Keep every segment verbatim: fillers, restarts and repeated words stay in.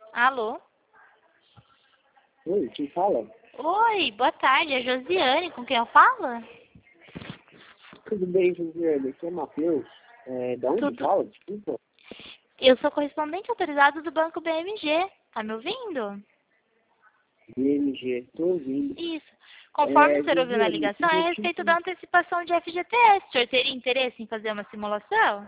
Alô? Oi, quem fala? Oi, boa tarde, é Josiane, com quem eu falo? Tudo bem, Josiane? Aqui é Matheus. É, da onde Tudo. fala? Desculpa. Eu sou correspondente autorizado do Banco B M G, tá me ouvindo? B M G, tô ouvindo. Isso. Conforme É, o senhor ouviu na Josiane, o ligação, é a respeito da motivo... antecipação de F G T S. O senhor teria interesse em fazer uma simulação?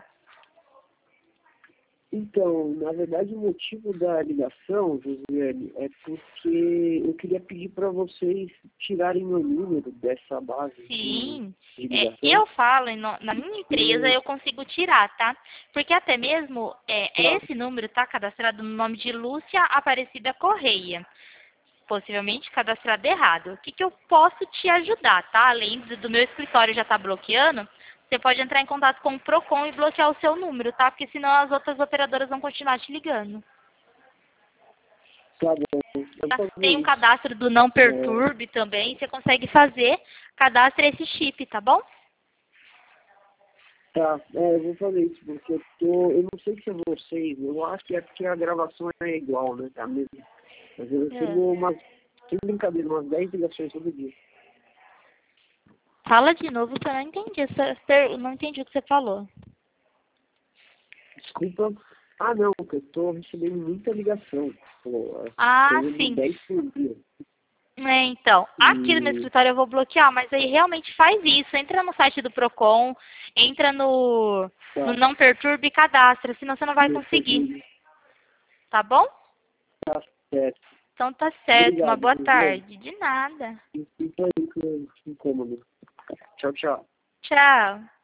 Então, na verdade, o motivo da ligação, Josiane, é porque eu queria pedir para vocês tirarem meu número dessa base de, Sim. de É, ligação. eu falo, em no- na minha empresa E, eu consigo tirar, tá? Porque até mesmo é, tá, esse número está cadastrado no nome de Lúcia Aparecida Correia. Possivelmente cadastrado errado. O que, que eu posso te ajudar, tá? Além do, do meu escritório já estar bloqueando, você pode entrar em contato com o Procon e bloquear o seu número, tá? Porque senão as outras operadoras vão continuar te ligando. tá bom, eu Tá? vou fazer Tem um isso. cadastro do Não É, Perturbe também, você consegue fazer. Cadastre esse chip, tá bom? tá, é, eu vou fazer isso, porque eu tô... Eu não sei se é vocês, eu acho que é porque a gravação é igual, né? Tá mesmo? Mas eu É. recebo umas, sem brincadeira, umas dez ligações todo dia. Fala de novo que eu não entendi. essa per- eu não entendi o que você falou. Desculpa. Ah, não, que eu tô recebendo muita ligação. Pô, é Ah, coisa de sim. dez por dia. É, então, aqui no meu E escritório eu vou bloquear, mas aí realmente faz isso. Entra no site do Procon, entra no, no tá, Não Perturbe e cadastra, senão você não vai meu conseguir. pedido Tá bom? tá certo. Então tá certo. Uma Obrigado, boa Juliano. tarde. De nada. Desculpa aí que eu incômodo. Tchau, tchau. Tchau.